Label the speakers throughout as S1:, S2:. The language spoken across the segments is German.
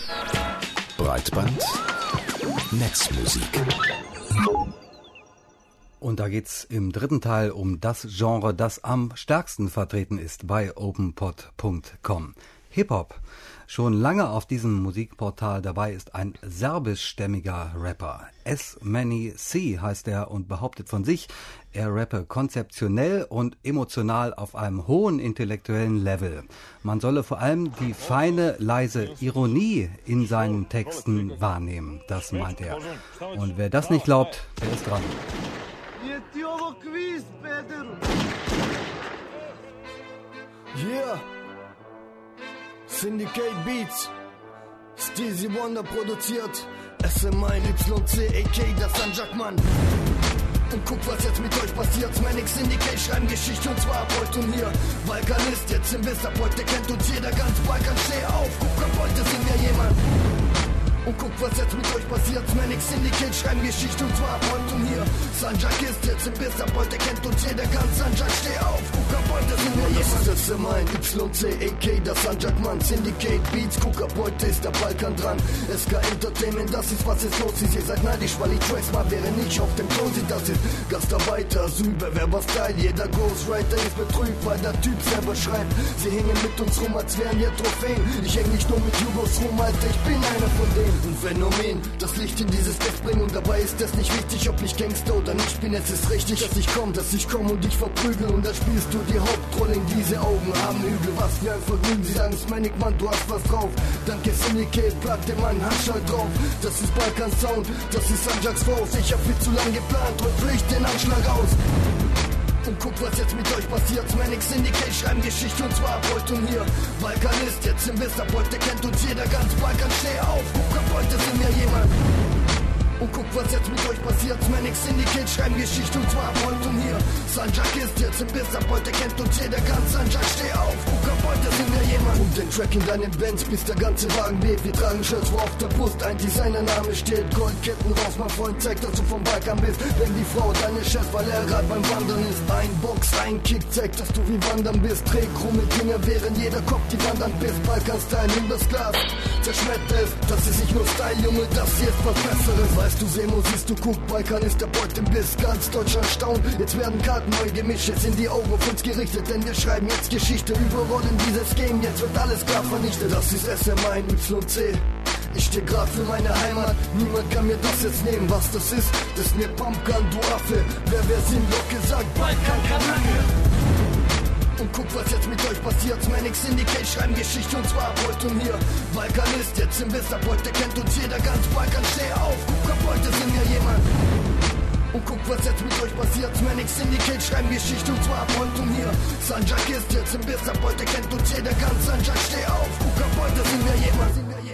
S1: Breitband Netzmusik.
S2: Und da geht's im dritten Teil um das Genre, das am stärksten vertreten ist bei openpod.com. Hip-Hop. Schon lange auf diesem Musikportal dabei ist ein serbischstämmiger Rapper. S-Many C heißt er und behauptet von sich, er rappe konzeptionell und emotional auf einem hohen intellektuellen Level. Man solle vor allem die feine, leise Ironie in seinen Texten wahrnehmen, das meint er. Und wer das nicht glaubt, der ist dran.
S3: Yeah, Syndicate Beats, Steezy Wonder produziert, SMYC, AK, das Sanjak-Mann. Und guck, was jetzt mit euch passiert. Manic Syndicate schreiben Geschichte und zwar ab heute und hier. Balkanist, jetzt im Wiss, ab heute kennt uns jeder, ganz Balkan, steh auf. Guck, ab heute sind wir jemand. Und guck, was jetzt mit euch passiert. Manic Syndicate schreiben Geschichte und zwar ab heute und hier. Sanjak ist jetzt im Biss, ab heute kennt uns jeder, ganz Sanjak, steh auf. Guck, ab heute sind wir jemand. Das ist SMYC, AK, das Sanjak-Mann. Syndicate Beats, guck, ab heute ist der Balkan dran. SK Entertainment, das ist, was es los ist. Ihr seid neidisch, weil ich Tracks mal wäre nicht auf dem Ton sieht. Das ist Gastarbeiter, Südbewerber-Style. Jeder Ghostwriter ist betrübt, weil der Typ selber schreibt. Sie hängen mit uns rum, als wären wir Trophäen. Ich häng nicht nur mit Jugos rum, Alter, ich bin einer von denen. Ein Phänomen, das Licht in dieses Licht bringt und dabei ist es nicht wichtig, ob ich Gangster oder nicht bin, es ist richtig, dass ich komm und dich verprügel und da spielst du die Hauptrolle in diese Augen haben Hügel, was für ein Vergnügen, sie sagen Manic, Mann, du hast was drauf, danke Syndicate, plag dem Mann Handschall drauf, das ist Balkan Sound, das ist Sanjaks Faust, ich hab viel zu lang geplant, heute führ ich den Anschlag aus. Und guck, was jetzt mit euch passiert. Manic Syndicate schreiben Geschichte und zwar ab heute und hier. Balkanist, jetzt im Wiss, ab heute kennt uns jeder, ganz Balkan, steh auf. Guck, ab heute sind wir jemand. Und guck, was jetzt mit euch passiert. Manic Syndicate schreiben Geschichte und zwar ab heute und hier. Sanjak ist jetzt im Biss, ab heute kennt uns jeder, ganz Sanjak, steh auf. Guck, ab heute sind wir jemand. Und den Track in deinem Benz, bis der ganze Wagen weht. Wir tragen Shirts, wo auf der Brust ein Designername steht. Goldketten raus, mein Freund, zeig, dass du vom Balkan bist. Wenn die Frau deine Chef, weil er gerade beim Wandern ist. Ein Box, ein Kick, zeig, dass du wie Wandern bist. Dreh krumme Dinge, während jeder Kopf die Wandern bist. Balkan-Style, nimm das Glas, zerschmetter es. Das ist nicht nur Style, Junge, das hier ist was Besseres. Weißt du, Semo, siehst du, guck, Balkan ist der Beut im Biss. Ganz Deutschland staunt, jetzt werden Karten neu gemischt. Jetzt sind die Augen auf uns gerichtet, denn wir schreiben jetzt Geschichte. Überrollen dieses Game, jetzt wird alles klar vernichtet. Das ist SMYC. Ich steh grad für meine Heimat, niemand kann mir das jetzt nehmen, was das ist mir Pumpgun, du Affe. Wer sind, doch gesagt, Balkan, Kanake. Und guck, was jetzt mit euch passiert. Manic Syndicate schreiben Geschichte und zwar ab heute und hier. Balkanist, jetzt im Wiss, ab heute kennt uns jeder, ganz Balkan, steh auf. Guck, ab heute sind wir jemand. Und guck, was jetzt mit euch passiert. Manic Syndicate schreiben Geschichte und zwar ab heute und hier. Sanjak ist jetzt im Biss, ab heute kennt uns jeder, ganz Sanjak, steh auf. Guck, ab heute sind wir jemand.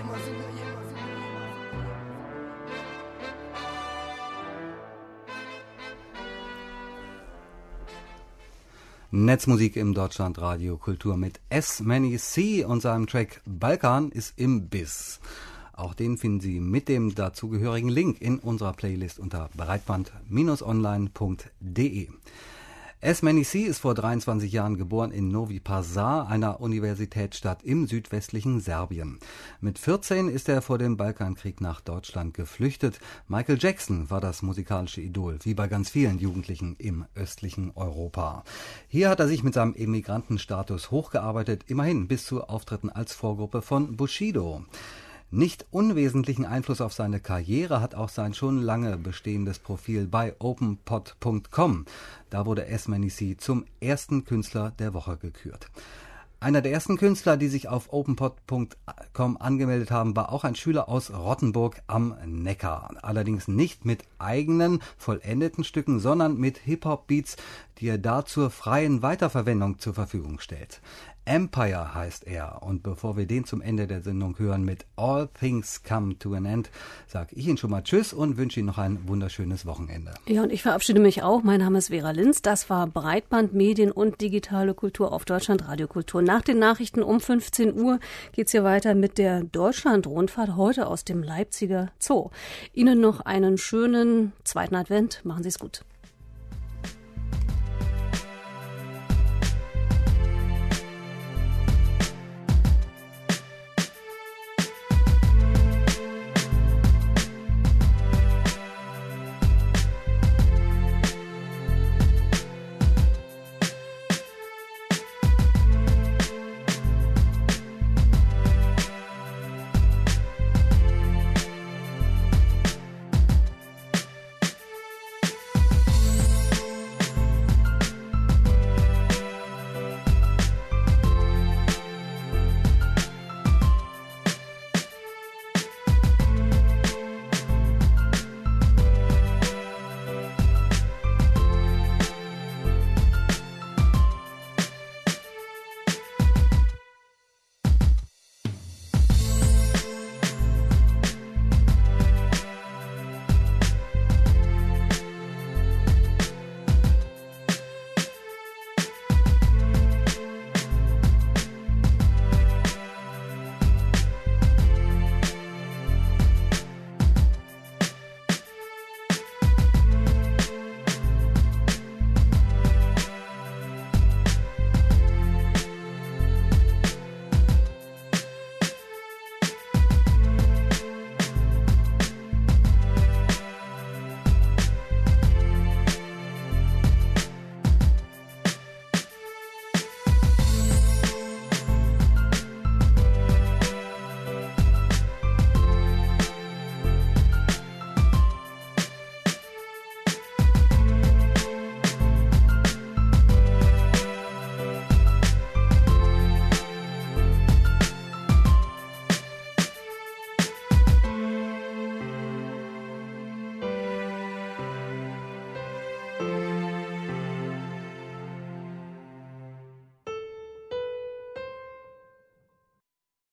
S2: Netzmusik im Deutschlandradio Kultur mit S-Many C und seinem Track Balkan ist im Biss. Auch den finden Sie mit dem dazugehörigen Link in unserer Playlist unter breitband-online.de. S-Many C ist vor 23 Jahren geboren in Novi Pazar, einer Universitätsstadt im südwestlichen Serbien. Mit 14 ist er vor dem Balkankrieg nach Deutschland geflüchtet. Michael Jackson war das musikalische Idol, wie bei ganz vielen Jugendlichen im östlichen Europa. Hier hat er sich mit seinem Immigrantenstatus hochgearbeitet, immerhin bis zu Auftritten als Vorgruppe von Bushido. Nicht unwesentlichen Einfluss auf seine Karriere hat auch sein schon lange bestehendes Profil bei openpod.com. Da wurde S-Many C zum ersten Künstler der Woche gekürt. Einer der ersten Künstler, die sich auf openpod.com angemeldet haben, war auch ein Schüler aus Rottenburg am Neckar. Allerdings nicht mit eigenen, vollendeten Stücken, sondern mit Hip-Hop-Beats, die er da zur freien Weiterverwendung zur Verfügung stellt. Empire heißt er. Und bevor wir den zum Ende der Sendung hören mit All Things Come to an End, sage ich Ihnen schon mal Tschüss und wünsche Ihnen noch ein wunderschönes Wochenende.
S4: Ja, und ich verabschiede mich auch. Mein Name ist Vera Linz. Das war Breitband, Medien und digitale Kultur auf Deutschlandradio Kultur. Nach den Nachrichten um 15 Uhr geht's hier weiter mit der Deutschland-Rundfahrt, heute aus dem Leipziger Zoo. Ihnen noch einen schönen zweiten Advent. Machen Sie es gut.